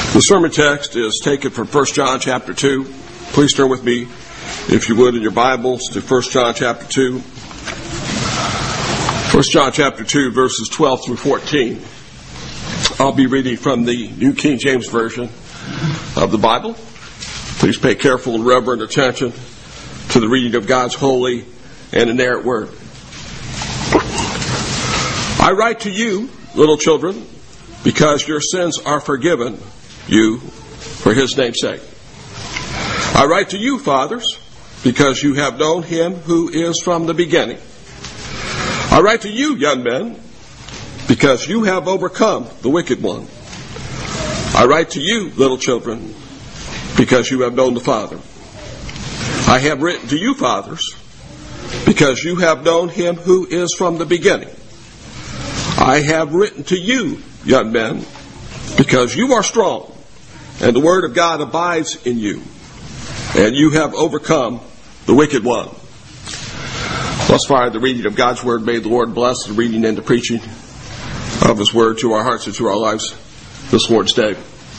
The sermon text is taken from 1 John chapter 2. Please turn with me, if you would, in your Bibles to 1 John chapter 2. 1 John chapter 2, verses 12 through 14. I'll be reading from the New King James Version of the Bible. Please pay careful and reverent attention to the reading of God's holy and inerrant word. I write to you, little children, because your sins are forgiven you for his name's sake. I write to you, fathers, because you have known him who is from the beginning. I write to you, young men, because you have overcome the wicked one. I write to you, little children, because you have known the Father. I have written to you, fathers, because you have known him who is from the beginning. I have written to you, young men, because you are strong, and the word of God abides in you, and you have overcome the wicked one. Thus far, the reading of God's word. May the Lord bless the reading and the preaching of his word to our hearts and to our lives this Lord's day.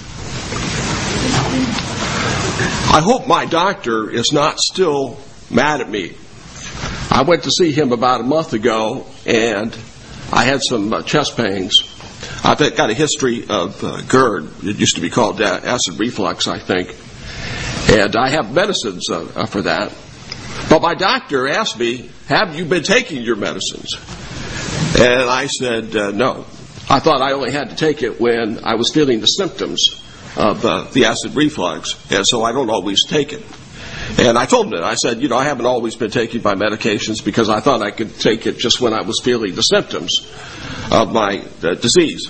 I hope my doctor is not still mad at me. I went to see him about a month ago, and I had some chest pains. I've got a history of GERD. It used to be called acid reflux, I think. And I have medicines for that. But my doctor asked me, have you been taking your medicines? And I said, no. I thought I only had to take it when I was feeling the symptoms of the acid reflux. And so I don't always take it. And I told him that. I said, I haven't always been taking my medications because I thought I could take it just when I was feeling the symptoms of my disease.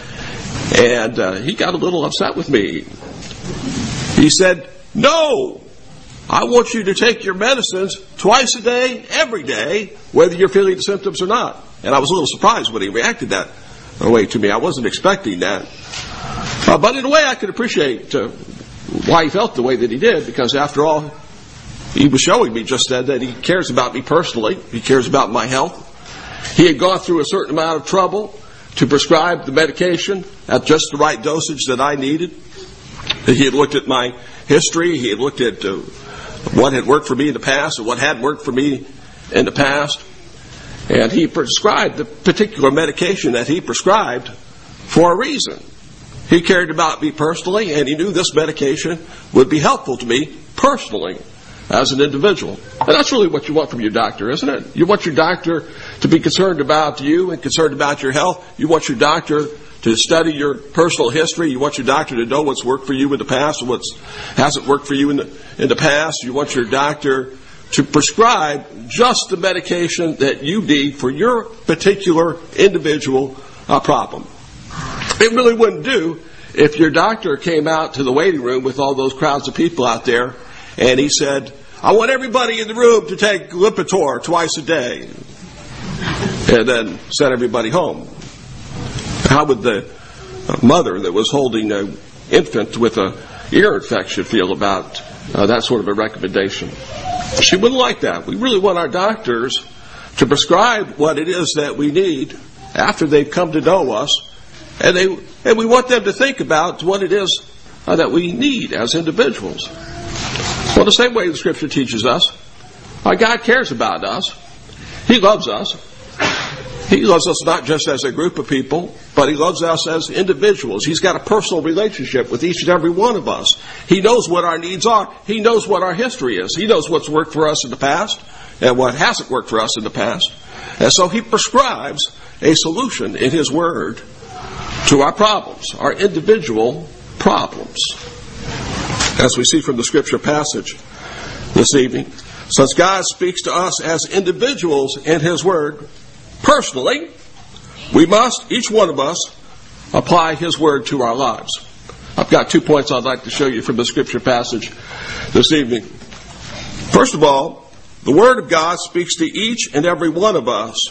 And he got a little upset with me. He said, no, I want you to take your medicines twice a day, every day, whether you're feeling the symptoms or not. And I was a little surprised when he reacted that way to me. I wasn't expecting that. But in a way I could appreciate why he felt the way that he did, because after all, he was showing me just then that he cares about me personally. He cares about my health. He had gone through a certain amount of trouble to prescribe the medication at just the right dosage that I needed. He had looked at my history. He had looked at what had worked for me in the past and what hadn't worked for me in the past. And he prescribed the particular medication that he prescribed for a reason. He cared about me personally, and he knew this medication would be helpful to me personally as an individual. And that's really what you want from your doctor, isn't it? You want your doctor to be concerned about you and concerned about your health. You want your doctor to study your personal history. You want your doctor to know what's worked for you in the past and what hasn't worked for you in the past. You want your doctor to prescribe just the medication that you need for your particular individual problem. It really wouldn't do if your doctor came out to the waiting room with all those crowds of people out there and he said, I want everybody in the room to take Lipitor twice a day, and then sent everybody home. How would the mother that was holding an infant with an ear infection feel about that sort of a recommendation? She wouldn't like that. We really want our doctors to prescribe what it is that we need after they've come to know us, and we want them to think about what it is that we need as individuals. Well, the same way the Scripture teaches us, God cares about us. He loves us. He loves us not just as a group of people, but He loves us as individuals. He's got a personal relationship with each and every one of us. He knows what our needs are. He knows what our history is. He knows what's worked for us in the past and what hasn't worked for us in the past. And so He prescribes a solution in His Word to our problems, our individual problems. As we see from the Scripture passage this evening, since God speaks to us as individuals in His Word personally, we must, each one of us, apply His Word to our lives. I've got 2 points I'd like to show you from the Scripture passage this evening. First of all, the Word of God speaks to each and every one of us.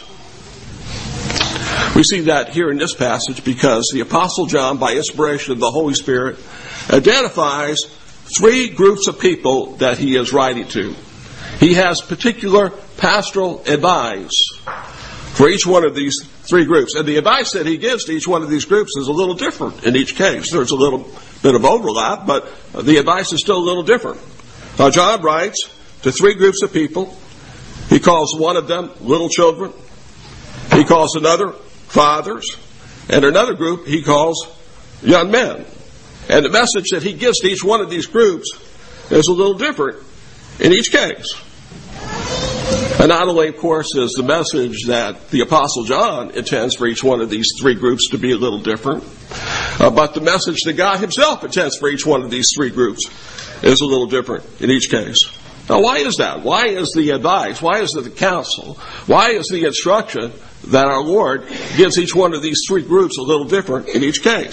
We see that here in this passage because the Apostle John, by inspiration of the Holy Spirit, identifies 3 groups of people that he is writing to. He has particular pastoral advice for each one of these 3 groups. And the advice that he gives to each one of these groups is a little different in each case. There's a little bit of overlap, but the advice is still a little different. John writes to 3 groups of people. He calls one of them little children. He calls another fathers. And another group he calls young men. And the message that he gives to each one of these groups is a little different in each case. And not only, of course, is the message that the Apostle John intends for each one of these 3 groups to be a little different, but the message that God himself intends for each one of these 3 groups is a little different in each case. Now, why is that? Why is the advice, why is it the counsel, why is the instruction that our Lord gives each one of these 3 groups a little different in each case?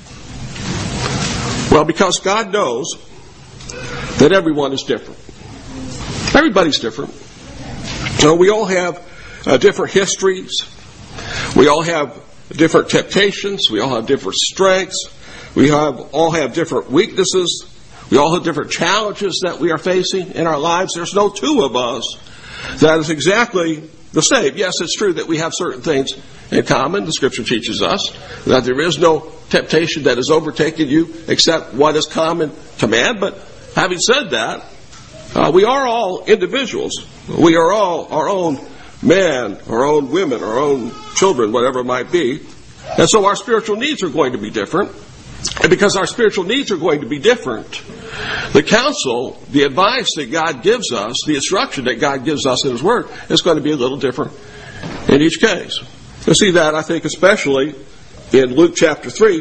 Well, because God knows that everyone is different. Everybody's different. So we all have different histories. We all have different temptations. We all have different strengths. We all have different weaknesses. We all have different challenges that we are facing in our lives. There's no 2 of us that is exactly the same. Yes, it's true that we have certain things in common. The Scripture teaches us that there is no temptation that has overtaken you except what is common to man. But having said that, we are all individuals. We are all our own men, our own women, our own children, whatever it might be. And so our spiritual needs are going to be different. And because our spiritual needs are going to be different, the counsel, the advice that God gives us, the instruction that God gives us in His Word is going to be a little different in each case. You'll see that, I think, especially in Luke chapter 3,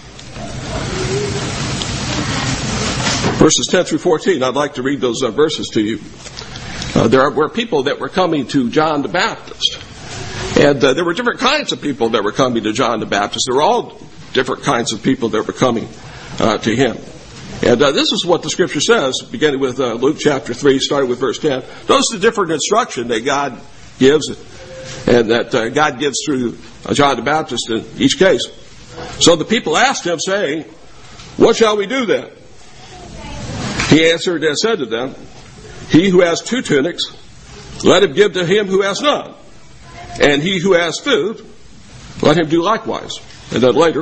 verses 10 through 14. I'd like to read those verses to you. There were people that were coming to John the Baptist. And there were different kinds of people that were coming to John the Baptist. There were all different kinds of people that were coming to him. And this is what the Scripture says, beginning with Luke chapter 3, starting with verse 10. Notice the different instruction that God gives, and that God gives through John the Baptist in each case. So the people asked him, saying, "What shall we do then?" He answered and said to them, "He who has 2 tunics, let him give to him who has none. And he who has food, let him do likewise." And then later,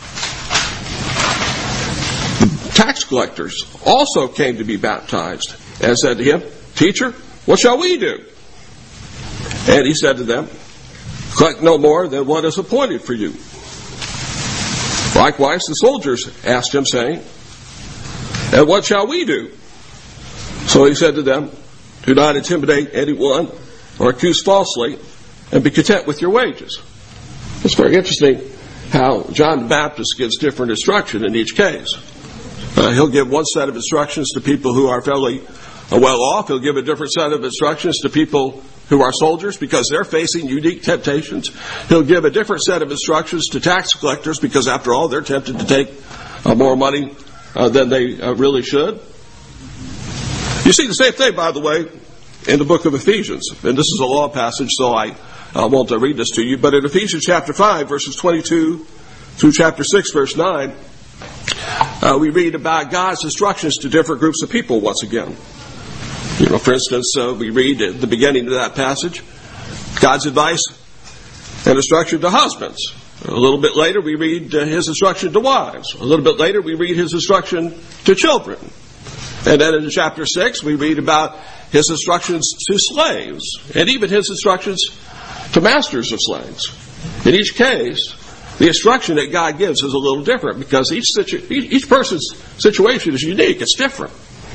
the tax collectors also came to be baptized and said to him, "Teacher, what shall we do?" And he said to them, "Collect no more than what is appointed for you." Likewise, the soldiers asked him, saying, "And what shall we do?" So he said to them, "Do not intimidate anyone or accuse falsely, and be content with your wages." It's very interesting how John the Baptist gives different instruction in each case. He'll give one set of instructions to people who are fairly well off. He'll give a different set of instructions to people who are soldiers because they're facing unique temptations. He'll give a different set of instructions to tax collectors because, after all, they're tempted to take more money than they really should. You see the same thing, by the way, in the book of Ephesians. And this is a law passage, so I won't read this to you. But in Ephesians chapter 5, verses 22 through chapter 6, verse 9, we read about God's instructions to different groups of people once again. For instance, we read at the beginning of that passage God's advice and instruction to husbands. A little bit later, we read his instruction to wives. A little bit later, we read his instruction to children. And then in chapter 6, we read about his instructions to slaves, and even his instructions to masters of slaves. In each case, the instruction that God gives is a little different because each person's situation is unique. It's different.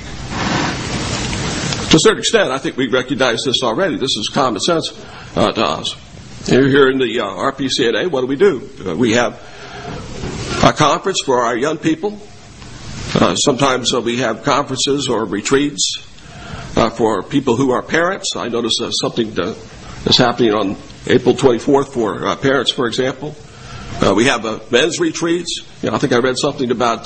To a certain extent, I think we recognize this already. This is common sense to us. Here in the RPCNA, what do? We have a conference for our young people. Sometimes we have conferences or retreats for people who are parents. I noticed something that's happening on April 24th for parents, for example. We have men's retreats. I think I read something about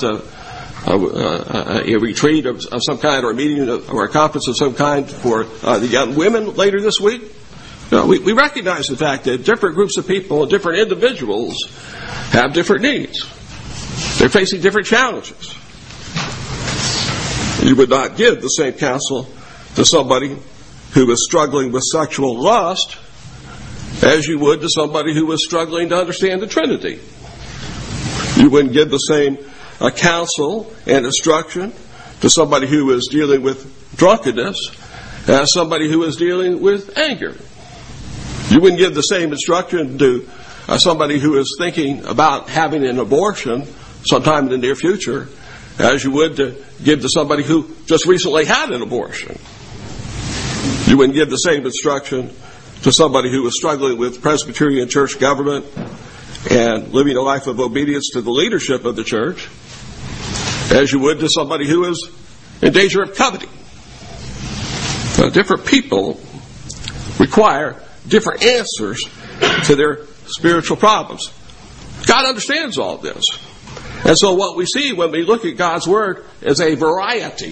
a retreat of some kind, or a meeting or a conference of some kind for the young women later this week. We recognize the fact that different groups of people and different individuals have different needs. They're facing different challenges. You would not give the same counsel to somebody who is struggling with sexual lust as you would to somebody who is struggling to understand the Trinity. You wouldn't give the same counsel and instruction to somebody who is dealing with drunkenness as somebody who is dealing with anger. You wouldn't give the same instruction to somebody who is thinking about having an abortion sometime in the near future as you would to give to somebody who just recently had an abortion. You wouldn't give the same instruction to somebody who is struggling with Presbyterian church government and living a life of obedience to the leadership of the church as you would to somebody who is in danger of coveting. Different people require different answers to their spiritual problems. God understands all this. And so what we see when we look at God's Word is a variety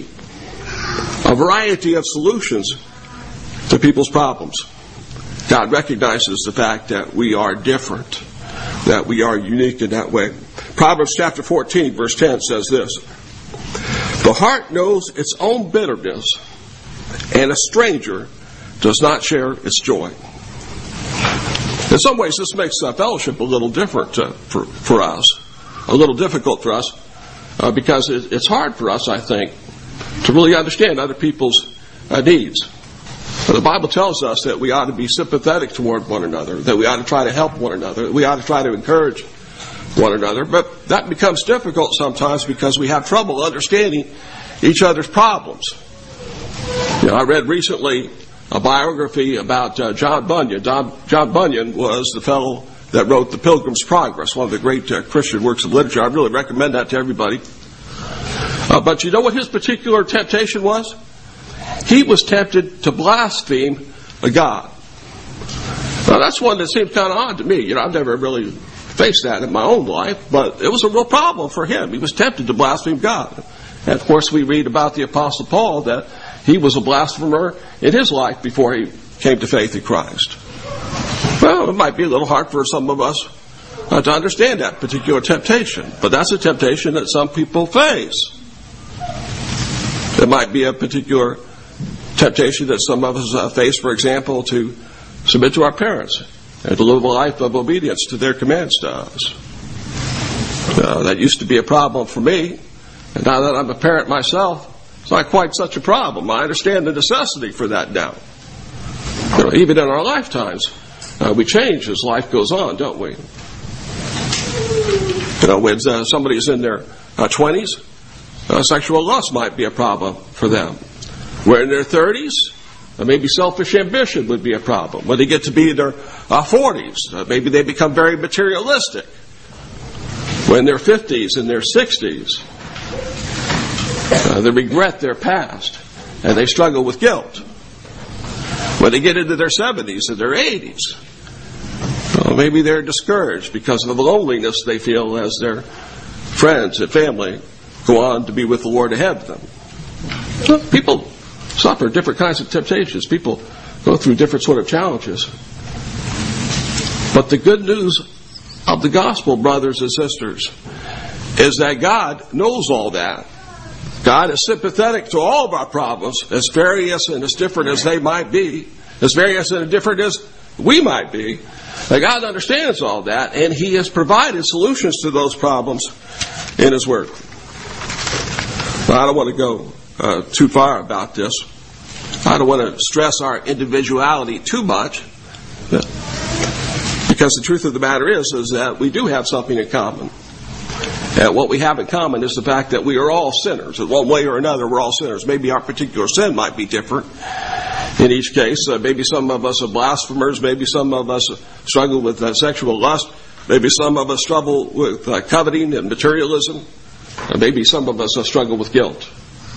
of solutions to people's problems. God recognizes the fact that we are different, that we are unique in that way. Proverbs chapter 14, verse 10 says this: "The heart knows its own bitterness, and a stranger does not share its joy." In some ways, this makes fellowship a little different for us, a little difficult for us, because it's hard for us, I think, to really understand other people's needs. The Bible tells us that we ought to be sympathetic toward one another, that we ought to try to help one another, that we ought to try to encourage one another. But that becomes difficult sometimes because we have trouble understanding each other's problems. I read recently a biography about John Bunyan. John Bunyan was the fellow that wrote The Pilgrim's Progress, one of the great Christian works of literature. I really recommend that to everybody. But you know what his particular temptation was? He was tempted to blaspheme God. Now, that's one that seems kind of odd to me. I've never really faced that in my own life, but it was a real problem for him. He was tempted to blaspheme God. And, of course, we read about the Apostle Paul that he was a blasphemer in his life before he came to faith in Christ. Well, it might be a little hard for some of us to understand that particular temptation, but that's a temptation that some people face. It might be a particular temptation that some of us face, for example, to submit to our parents and to live a life of obedience to their commands to us. That used to be a problem for me, and now that I'm a parent myself, it's not quite such a problem. I understand the necessity for that now. Even in our lifetimes, we change as life goes on, don't we? When somebody's in their 20s, sexual lust might be a problem for them. When in their 30s, maybe selfish ambition would be a problem. When they get to be in their 40s, maybe they become very materialistic. When in their 50s and their 60s, they regret their past and they struggle with guilt. When they get into their 70s and their 80s, maybe they're discouraged because of the loneliness they feel as their friends and family go on to be with the Lord ahead of them. People suffer different kinds of temptations. People go through different sort of challenges. But the good news of the gospel, brothers and sisters, is that God knows all that. God is sympathetic to all of our problems, as various and as different as they might be, as various and as different as we might be. That God understands all that, and He has provided solutions to those problems in His Word. Now, I don't want to go too far about this. I don't want to stress our individuality too much, because the truth of the matter is that we do have something in common. And what we have in common is the fact that we are all sinners. In one way or another, we're all sinners. Maybe our particular sin might be different in each case. Maybe some of us are blasphemers. Maybe some of us struggle with sexual lust. Maybe some of us struggle with coveting and materialism. Maybe some of us struggle with guilt.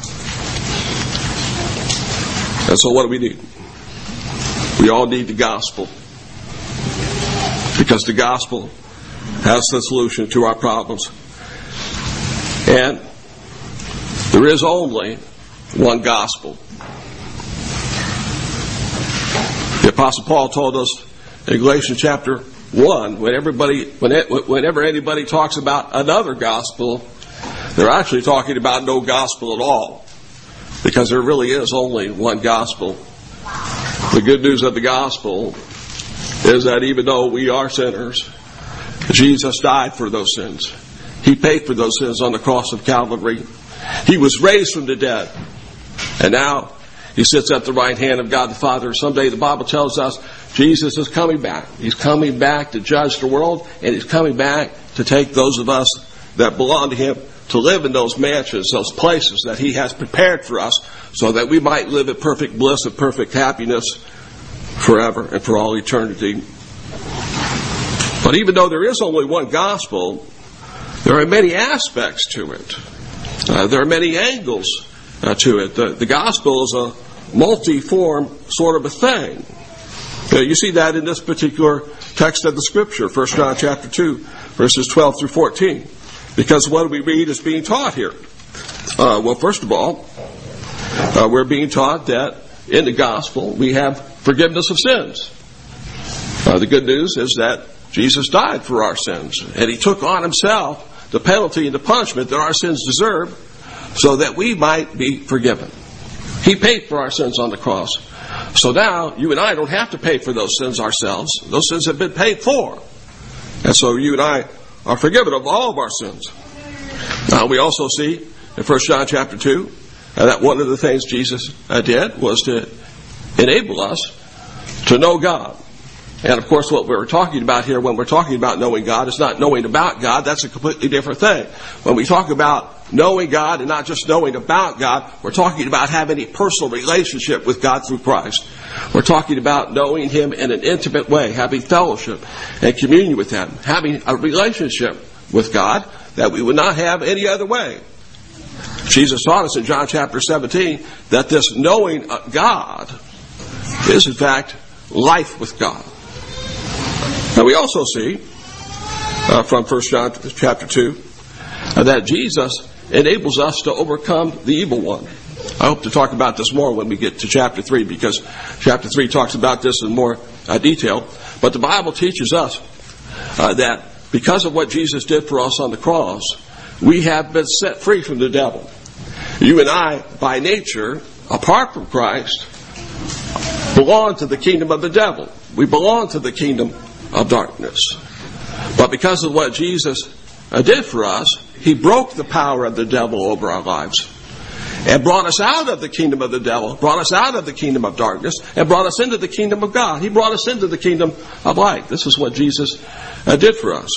And so what do we need? We all need the gospel. Because the gospel has the solution to our problems. And there is only one gospel. The Apostle Paul told us in Galatians chapter 1, whenever anybody talks about another gospel, they're actually talking about no gospel at all. Because there really is only one gospel. The good news of the gospel is that even though we are sinners, Jesus died for those sins. He paid for those sins on the cross of Calvary. He was raised from the dead. And now He sits at the right hand of God the Father. Someday the Bible tells us Jesus is coming back. He's coming back to judge the world, and He's coming back to take those of us that belong to Him to live in those mansions, those places that He has prepared for us, so that we might live in perfect bliss and perfect happiness forever and for all eternity. But even though there is only one gospel, there are many aspects to it. There are many angles to it. The gospel is a multi-form sort of a thing. You see that in this particular text of the Scripture, 1 John chapter 2, verses 12 through 14. Because what we read is being taught here. Well, first of all, we're being taught that in the gospel we have forgiveness of sins. The good news is that Jesus died for our sins, and He took on Himself the penalty and the punishment that our sins deserve, so that we might be forgiven. He paid for our sins on the cross. So now, you and I don't have to pay for those sins ourselves. Those sins have been paid for. And so you and I are forgiven of all of our sins. Now, we also see in 1 John chapter 2 that one of the things Jesus did was to enable us to know God. And of course, what we're talking about here when we're talking about knowing God is not knowing about God. That's a completely different thing. When we talk about knowing God and not just knowing about God, we're talking about having a personal relationship with God through Christ. We're talking about knowing Him in an intimate way, having fellowship and communion with Him, having a relationship with God that we would not have any other way. Jesus taught us in John chapter 17 that this knowing God is in fact life with God. Now we also see from 1 John chapter 2 that Jesus enables us to overcome the evil one. I hope to talk about this more when we get to chapter 3, because chapter 3 talks about this in more detail. But the Bible teaches us that because of what Jesus did for us on the cross, we have been set free from the devil. You and I, by nature, apart from Christ, belong to the kingdom of the devil. We belong to the kingdom of darkness. But because of what Jesus did for us, He broke the power of the devil over our lives and brought us out of the kingdom of the devil, brought us out of the kingdom of darkness, and brought us into the kingdom of God. He brought us into the kingdom of light. This is what Jesus did for us.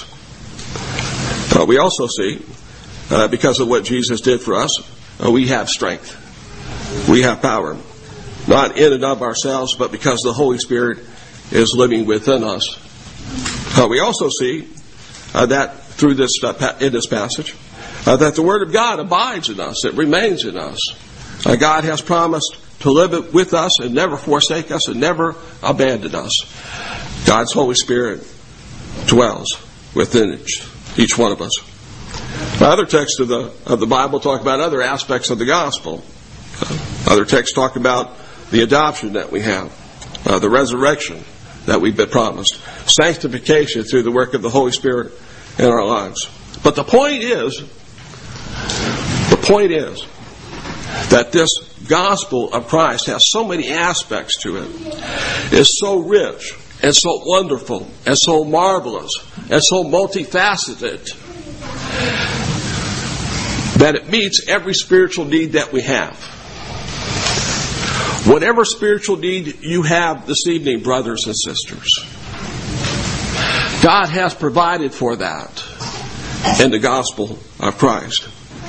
We also see, because of what Jesus did for us, we have strength. We have power. Not in and of ourselves, but because the Holy Spirit is living within us. We also see that through this in this passage, that the Word of God abides in us. It remains in us. God has promised to live with us and never forsake us and never abandon us. God's Holy Spirit dwells within each one of us. Other texts of the Bible talk about other aspects of the gospel. Other texts talk about the adoption that we have, the resurrection that we've been promised, sanctification through the work of the Holy Spirit in our lives. But the point is that this gospel of Christ has so many aspects to it. It's so rich and so wonderful and so marvelous and so multifaceted that it meets every spiritual need that we have. Whatever spiritual need you have this evening, brothers and sisters, God has provided for that in the gospel of Christ.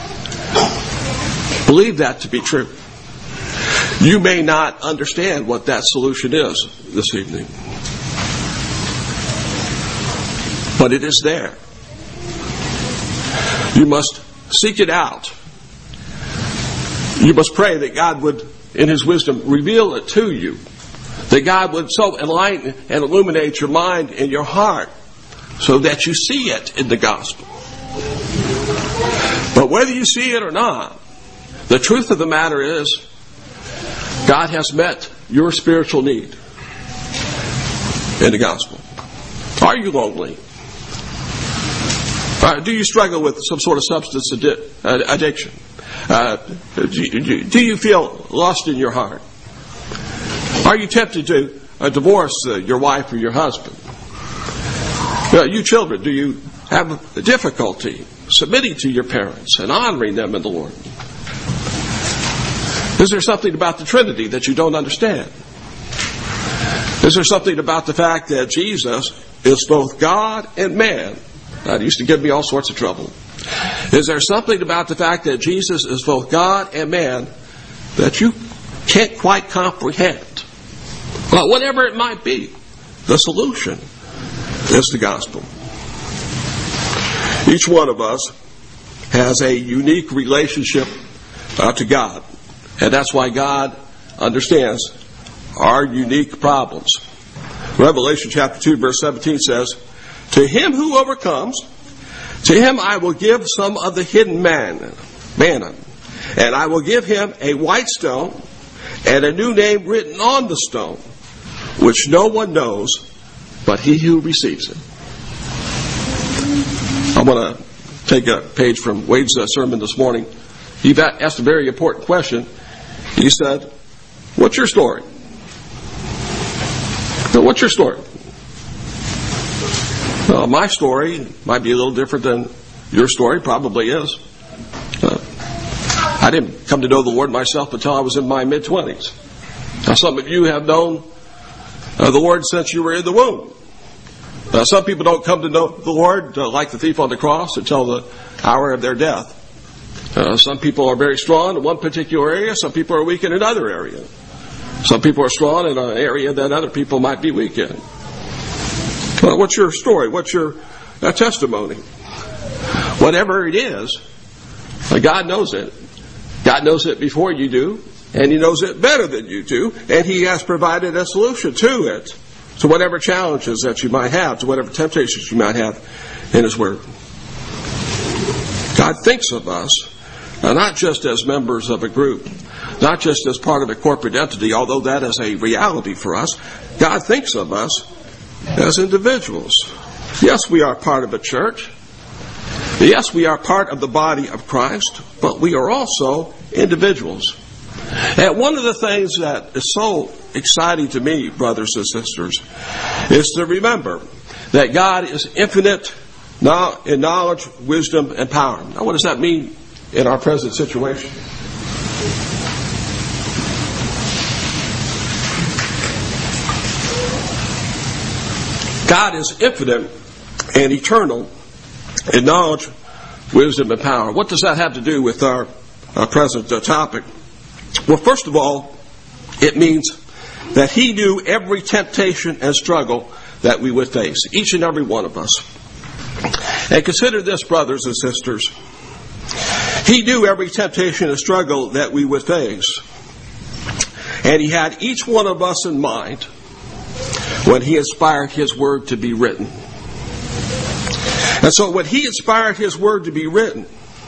Believe that to be true. You may not understand what that solution is this evening, but it is there. You must seek it out. You must pray that God would, in His wisdom, reveal it to you. That God would so enlighten and illuminate your mind and your heart so that you see it in the gospel. But whether you see it or not, the truth of the matter is God has met your spiritual need in the gospel. Are you lonely? Do you struggle with some sort of substance addiction? Do you feel lost in your heart? Are you tempted to divorce your wife or your husband? You children, do you have difficulty submitting to your parents and honoring them in the Lord? Is there something about the Trinity that you don't understand? Is there something about the fact that Jesus is both God and man? That used to give me all sorts of trouble. Is there something about the fact that Jesus is both God and man that you can't quite comprehend? Well, whatever it might be, the solution is the gospel. Each one of us has a unique relationship to God. And that's why God understands our unique problems. Revelation chapter 2 verse 17 says, "To him who overcomes, to him I will give some of the hidden manna, and I will give him a white stone and a new name written on the stone, which no one knows but he who receives it." I want to take a page from Wade's sermon this morning. He asked a very important question. He said, "What's your story?" So what's your story? Well, my story might be a little different than your story. Probably is. I didn't come to know the Lord myself until I was in my mid-20s. Now, some of you have known the Lord since you were in the womb. Some people don't come to know the Lord like the thief on the cross until the hour of their death. Some people are very strong in one particular area. Some people are weak in another area. Some people are strong in an area that other people might be weak in. What's your story? What's your testimony? Whatever it is, God knows it. God knows it before you do, and He knows it better than you do, and He has provided a solution to it, to whatever challenges that you might have, to whatever temptations you might have in His Word. God thinks of us, not just as members of a group, not just as part of a corporate entity, although that is a reality for us. God thinks of us as individuals. Yes, we are part of a church. Yes, we are part of the body of Christ, but we are also individuals. And one of the things that is so exciting to me, brothers and sisters, is to remember that God is infinite in knowledge, wisdom, and power. Now, what does that mean in our present situation? God is infinite and eternal in knowledge, wisdom, and power. What does that have to do with our present topic? Well, first of all, it means that He knew every temptation and struggle that we would face, each and every one of us. And consider this, brothers and sisters. He knew every temptation and struggle that we would face. And He had each one of us in mind when He inspired His Word to be written. And so when He inspired His Word to be written,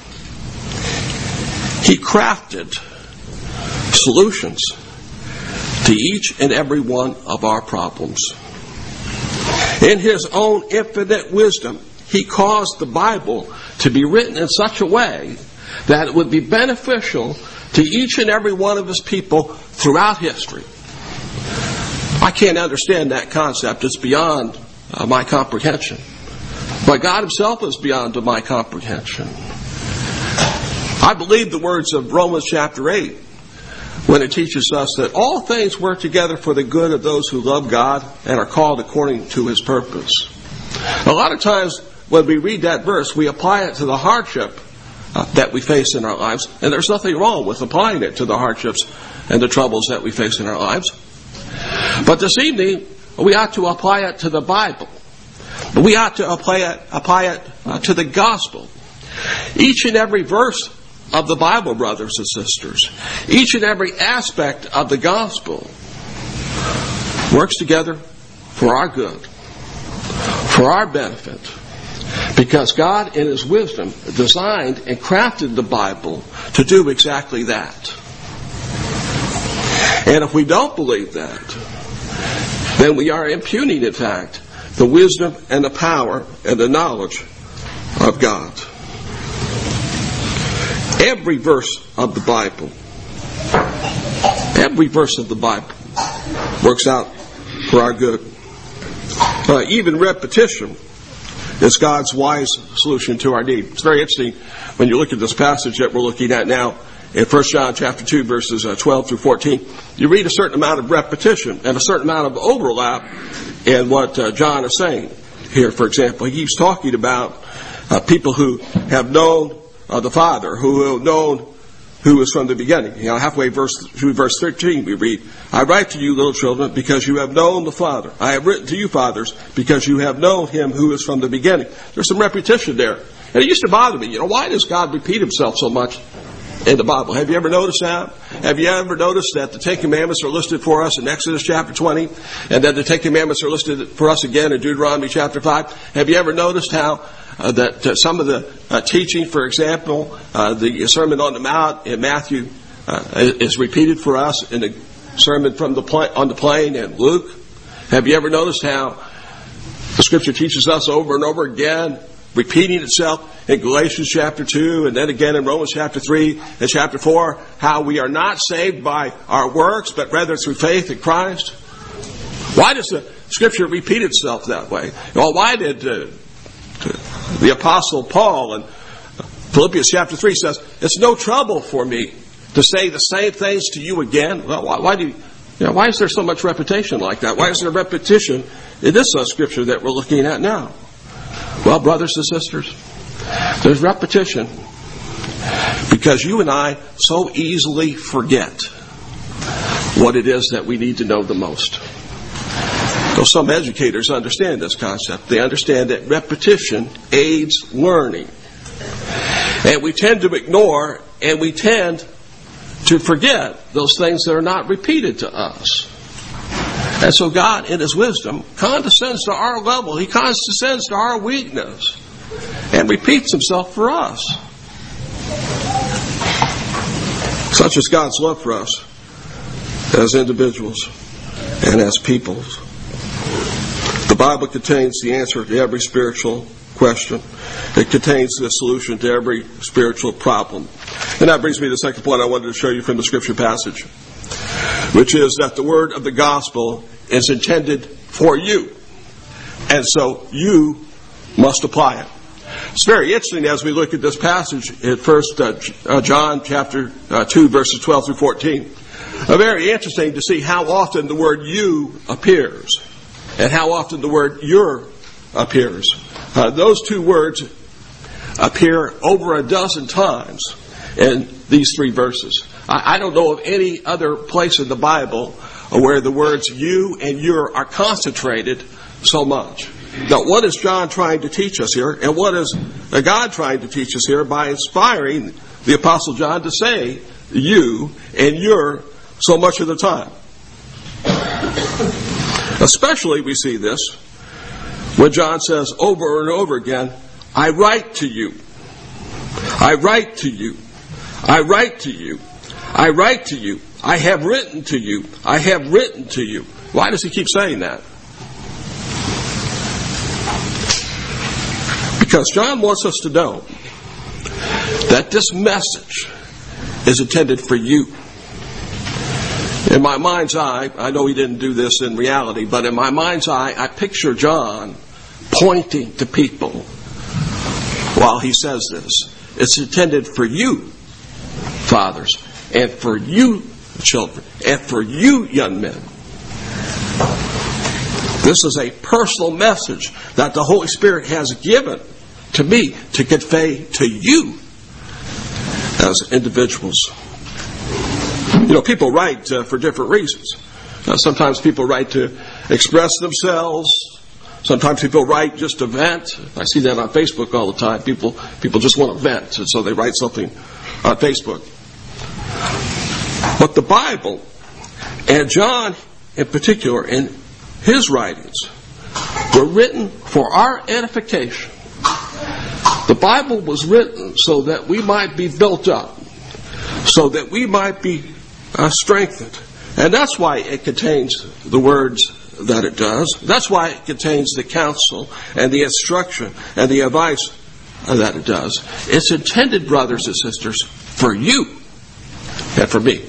He crafted solutions to each and every one of our problems. In His own infinite wisdom, He caused the Bible to be written in such a way that it would be beneficial to each and every one of His people throughout history. I can't understand that concept. It's beyond my comprehension. But God Himself is beyond my comprehension. I believe the words of Romans chapter 8 when it teaches us that all things work together for the good of those who love God and are called according to His purpose. A lot of times when we read that verse, we apply it to the hardship that we face in our lives. And there's nothing wrong with applying it to the hardships and the troubles that we face in our lives. But this evening, we ought to apply it to the Bible. We ought to apply it to the gospel. Each and every verse of the Bible, brothers and sisters, each and every aspect of the gospel works together for our good, for our benefit, because God in His wisdom designed and crafted the Bible to do exactly that. And if we don't believe that, then we are impugning, in fact, the wisdom and the power and the knowledge of God. Every verse of the Bible works out for our good. Even repetition It's God's wise solution to our need. It's very interesting when you look at this passage that we're looking at now in 1 John chapter 2, verses 12 through 14. You read a certain amount of repetition and a certain amount of overlap in what John is saying here. For example, he keeps talking about people who have known the Father, who have known who is from the beginning. Halfway through verse 13 we read, I write to you, little children, because you have known the Father. I have written to you, fathers, because you have known him who is from the beginning. There's some repetition there. And it used to bother me. Why does God repeat himself so much in the Bible? Have you ever noticed that? Have you ever noticed that the Ten Commandments are listed for us in Exodus chapter 20, and that the Ten Commandments are listed for us again in Deuteronomy chapter 5? Have you ever noticed how that some of the teaching, for example, the Sermon on the Mount in Matthew is repeated for us in the Sermon on the Plain in Luke? Have you ever noticed how the Scripture teaches us over and over again, repeating itself in Galatians chapter 2, and then again in Romans chapter 3 and chapter 4, how we are not saved by our works, but rather through faith in Christ? Why does the Scripture repeat itself that way? Well, why did the Apostle Paul in Philippians chapter 3 says, it's no trouble for me to say the same things to you again? Well, why is there so much repetition like that? Why is there repetition in this Scripture that we're looking at now? Well, brothers and sisters, there's repetition because you and I so easily forget what it is that we need to know the most. So some educators understand this concept. They understand that repetition aids learning. And we tend to ignore and we tend to forget those things that are not repeated to us. And so God, in His wisdom, condescends to our level. He condescends to our weakness and repeats Himself for us. Such is God's love for us as individuals and as peoples. The Bible contains the answer to every spiritual question. It contains the solution to every spiritual problem. And that brings me to the second point I wanted to show you from the Scripture passage, which is that the word of the gospel is intended for you. And so you must apply it. It's very interesting as we look at this passage in 1 John chapter 2, verses 12 through 14. Very interesting to see how often the word you appears and how often the word your appears. Those two words appear over a dozen times in these three verses. I don't know of any other place in the Bible where the words you and your are concentrated so much. Now, what is John trying to teach us here? And what is God trying to teach us here by inspiring the Apostle John to say you and your so much of the time? Especially we see this when John says over and over again, I write to you. I write to you. I write to you. I write to you. I have written to you. I have written to you. Why does he keep saying that? Because John wants us to know that this message is intended for you. In my mind's eye, I know he didn't do this in reality, but in my mind's eye, I picture John pointing to people while he says this. It's intended for you, fathers, and for you, children, and for you, young men. This is a personal message that the Holy Spirit has given to me to convey to you as individuals. You know, people write for different reasons. Sometimes people write to express themselves. Sometimes people write just to vent. I see that on Facebook all the time. People just want to vent, and so they write something on Facebook. But the Bible, and John in particular, in his writings, were written for our edification. The Bible was written so that we might be built up, so that we might be strengthened. And that's why it contains the words that it does. That's why it contains the counsel and the instruction and the advice that it does. It's intended, brothers and sisters, for you and for me.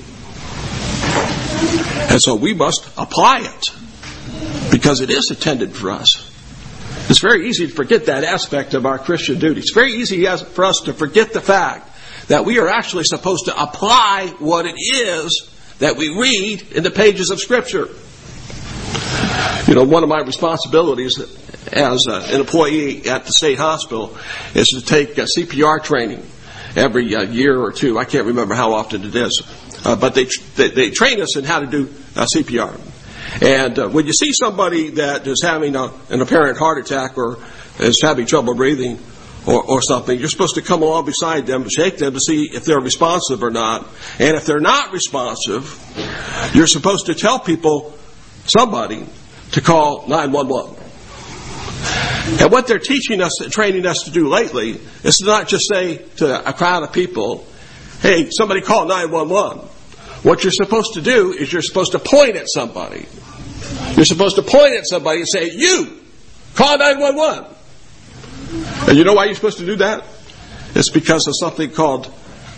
And so we must apply it because it is intended for us. It's very easy to forget that aspect of our Christian duty. It's very easy for us to forget the fact that we are actually supposed to apply what it is that we read in the pages of Scripture. One of my responsibilities as an employee at the state hospital is to take CPR training every year or two. I can't remember how often it is. But they train us in how to do CPR. And when you see somebody that is having an apparent heart attack or is having trouble breathing or something, you're supposed to come along beside them, shake them to see if they're responsive or not. And if they're not responsive, you're supposed to tell somebody, to call 911. And what they're teaching us and training us to do lately is to not just say to a crowd of people, hey, somebody call 911. What you're supposed to do is you're supposed to point at somebody. You're supposed to point at somebody and say, you, call 911. And you know why you're supposed to do that? It's because of something called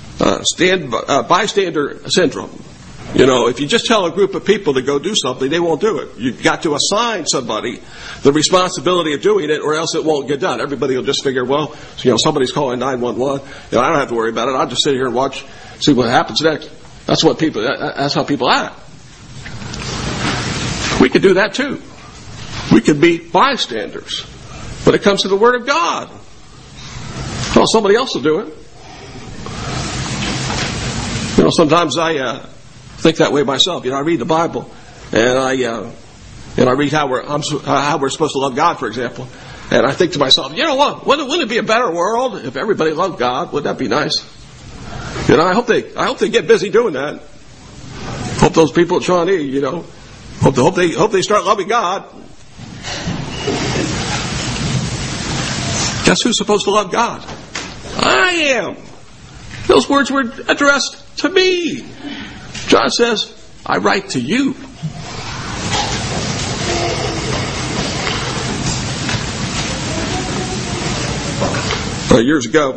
bystander syndrome. If you just tell a group of people to go do something, they won't do it. You've got to assign somebody the responsibility of doing it, or else it won't get done. Everybody will just figure, somebody's calling 911. I don't have to worry about it. I'll just sit here and watch, see what happens next. That's how people act. We could do that too. We could be bystanders when it comes to the Word of God. Well, somebody else will do it. Sometimes I think that way myself. I read the Bible, and I read how we're supposed to love God, for example. And I think to myself, what? Wouldn't it be a better world if everybody loved God? Wouldn't that be nice? I hope they get busy doing that. Hope those people at Shawnee, hope they start loving God. Guess who's supposed to love God? I am. Those words were addressed to me. John says, I write to you. Years ago,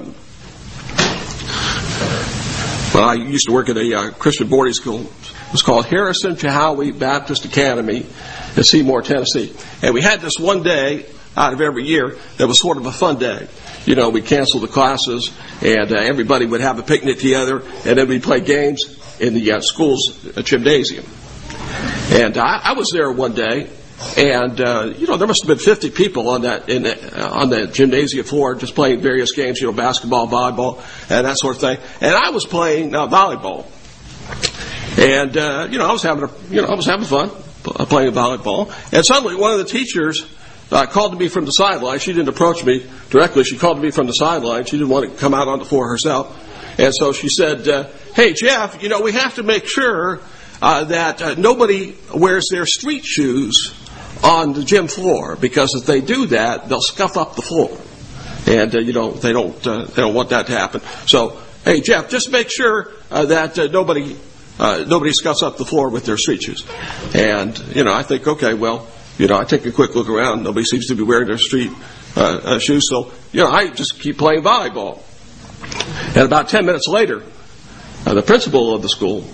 when I used to work at a Christian boarding school, it was called Harrison Chahowee Baptist Academy in Seymour, Tennessee. And we had this one day out of every year that was sort of a fun day. We'd cancel the classes, and everybody would have a picnic together, and then we'd play games in the school's gymnasium. And I was there one day, and there must have been 50 people on the gymnasium floor just playing various games, basketball, volleyball, and that sort of thing. And I was playing volleyball, and I was having fun playing volleyball. And suddenly, one of the teachers called to me from the sideline. She didn't approach me directly. She called to me from the sideline. She didn't want to come out on the floor herself. And so she said, hey, Jeff, we have to make sure that nobody wears their street shoes on the gym floor, because if they do that, they'll scuff up the floor. And, they don't want that to happen. So, hey, Jeff, just make sure that nobody scuffs up the floor with their street shoes. And, I think, okay, well, I take a quick look around. Nobody seems to be wearing their street shoes. So, I just keep playing volleyball. And about 10 minutes later, the principal of the school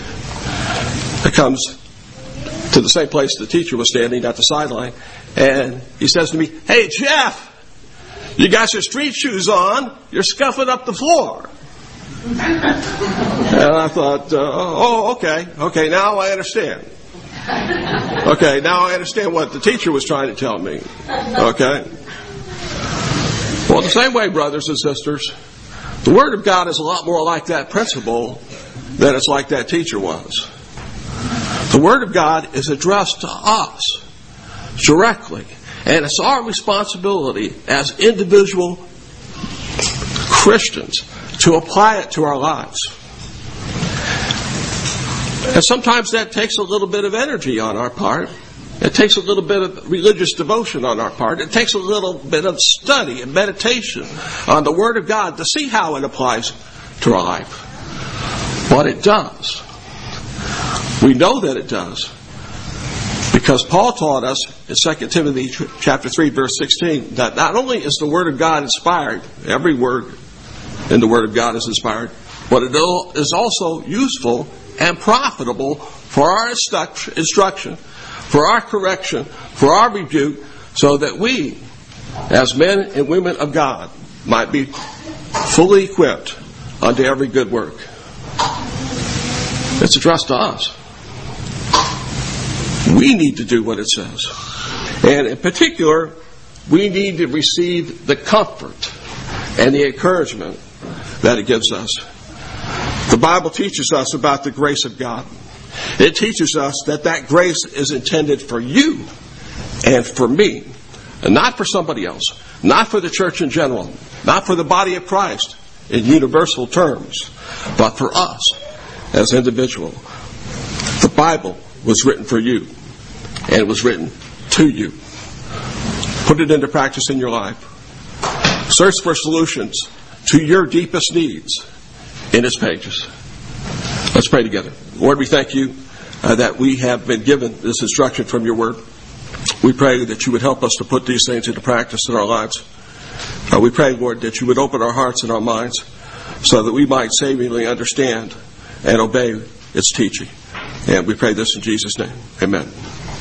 comes to the same place the teacher was standing at the sideline, and he says to me, hey, Jeff, you got your street shoes on. You're scuffing up the floor. And I thought, okay, now I understand. Okay, now I understand what the teacher was trying to tell me. Okay? Well, the same way, brothers and sisters, the Word of God is a lot more like that principle than it's like that teacher was. The Word of God is addressed to us directly, and it's our responsibility as individual Christians to apply it to our lives. And sometimes that takes a little bit of energy on our part. It takes a little bit of religious devotion on our part. It takes a little bit of study and meditation on the Word of God to see how it applies to our life. But it does. We know that it does, because Paul taught us in 2 Timothy chapter 3, verse 16, that not only is the Word of God inspired, every word in the Word of God is inspired, but it is also useful and profitable for our instruction, for our correction, for our rebuke, so that we as men and women of God might be fully equipped unto every good work. It's addressed to us. We need to do what it says. And in particular, we need to receive the comfort and the encouragement that it gives us. The Bible teaches us about the grace of God. It teaches us that grace is intended for you and for me, and not for somebody else, not for the church in general, not for the body of Christ in universal terms, but for us as individuals. The Bible was written for you, and it was written to you. Put it into practice in your life. Search for solutions to your deepest needs in its pages. Let's pray together. Lord, we thank you that we have been given this instruction from your word. We pray that you would help us to put these things into practice in our lives. We pray, Lord, that you would open our hearts and our minds so that we might savingly understand and obey its teaching. And we pray this in Jesus' name. Amen.